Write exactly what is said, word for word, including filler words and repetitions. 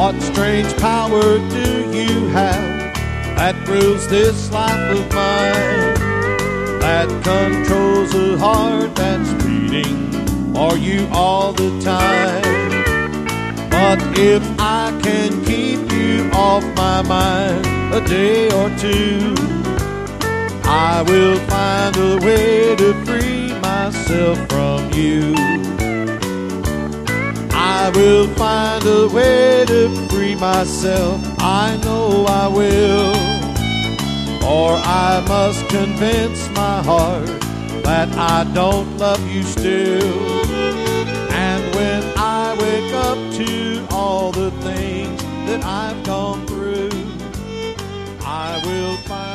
What strange power do you have that rules this life of mine, that controls a heart that's beating for you all the time? But if I can keep you off my mind a day or two, I will find a way to free myself from you. I will find a way to free myself, I know I will. Or I must convince my heart that I don't love you still. And when I wake up to all the things that I've gone through, I will find